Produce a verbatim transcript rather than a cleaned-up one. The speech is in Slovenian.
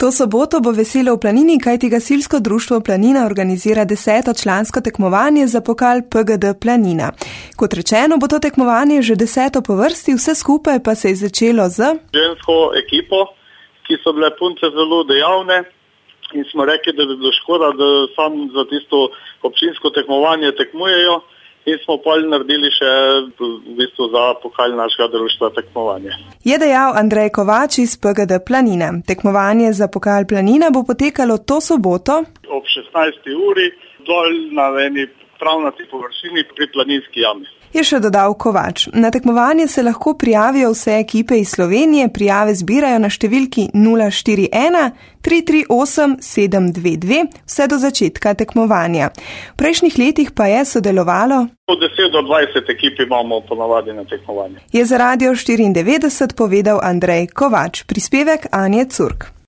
To soboto bo veselo v Planini, kajti gasilsko društvo Planina organizira deseto člansko tekmovanje za pokal P G D Planina. Kot rečeno, bo to tekmovanje že deseto po vrsti, vse skupaj pa se je začelo z žensko ekipo, ki so bile punce zelo dejavne in smo rekli, da bi bilo škoda, da sam za tisto občinsko tekmovanje tekmujejo. In smo pol naredili še v bistvu za pokal našega društva tekmovanje. Je dejal Andrej Kovač iz P G D Planina. Tekmovanje za pokal Planina bo potekalo to soboto ob šestnajsti uri dol na eni travnati površini pri Planinski jami. Je še dodal Kovač. Na tekmovanje se lahko prijavijo vse ekipe iz Slovenije, prijave zbirajo na številki nula štiri ena tri tri osem sedem dve dve vse do začetka tekmovanja. V prejšnjih letih pa je sodelovalo od deset do dvajset ekip imamo ponavadi na tekmovanje. Je za Radio štiriindevetdeset povedal Andrej Kovač, prispevek Anje Curk.